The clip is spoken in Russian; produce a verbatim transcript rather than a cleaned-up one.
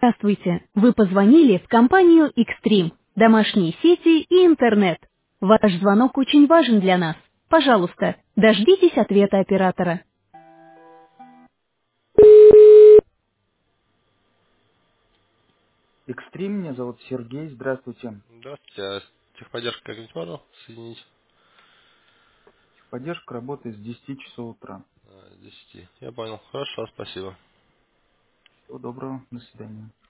Здравствуйте! Вы позвонили в компанию Xtreme, домашние сети и интернет. Ваш звонок очень важен для нас. Пожалуйста, дождитесь ответа оператора. Экстрим, меня зовут Сергей, здравствуйте. Здравствуйте. А техподдержка как-нибудь можно соединить? Поддержка работает с десяти часов утра. А, с десяти. Я понял. Хорошо, спасибо. Всего доброго, до свидания.